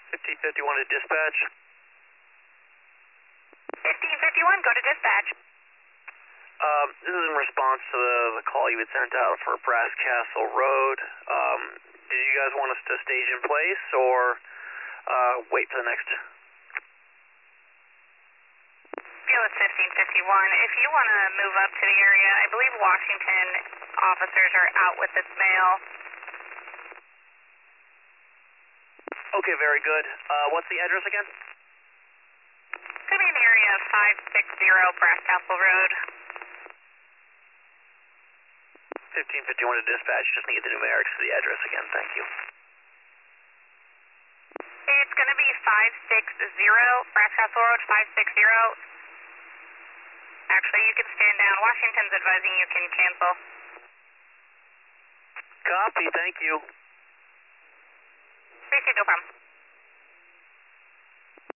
1551 to dispatch. 1551, go to dispatch. This is in response to the call you had sent out for Brass Castle Road. Did you guys want us to stage in place or wait for the next? Go with 1551. If you want to move up to the area, I believe Washington officers are out with this mail. Okay, very good. What's the address again? It's going to be in the area of 560 Brass Castle Road. 1551 to dispatch. Just need the numerics for the address again. Thank you. It's going to be 560 Brass Castle Road, 560. Actually, you can stand down. Washington's advising you can cancel. Copy. Thank you. Appreciate, no problem.